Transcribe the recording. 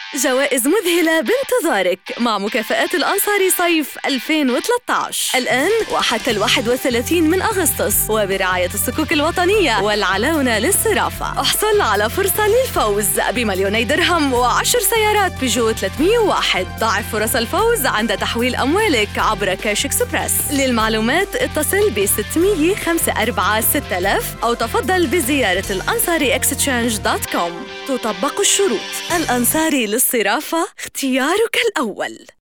جوائز مذهلة بانتظارك مع مكافآت الأنصاري صيف 2013 الآن وحتى 31 من أغسطس، وبرعاية الصكوك الوطنية والعلاونة للصرافة. احصل على فرصة للفوز ب2 درهم و10 سيارات بيجو 301. ضاعف فرص الفوز عند تحويل أموالك عبر كاش إكسبرس. للمعلومات اتصل ب600 54 6000 أو تفضل بزيارة الأنصاريexchange.com. تطبق الشروط. الأنصاري للصرافة، اختيارك الأول.